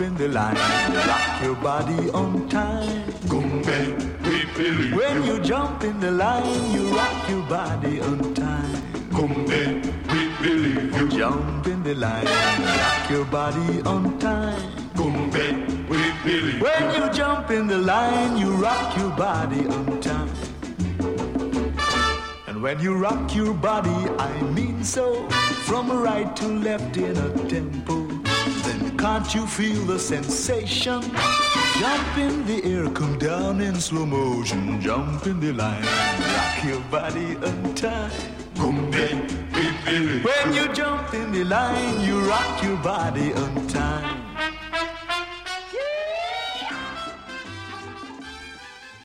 in the line, rock your body on time. Gumbe, we believe. When you jump in the line, you rock your body on time. Gumbe, we believe you. Jump in the line, rock your body on time. Gumbe, we believe When you. you jump in the line, you rock your body on time. And when you rock your body, I mean so, from right to left in a tempo, then can't you feel the sensation? Jump in the air, come down in slow motion. Jump in the line, rock your body on time. Gumbe, we believe When you jump in the line, you rock your body on time.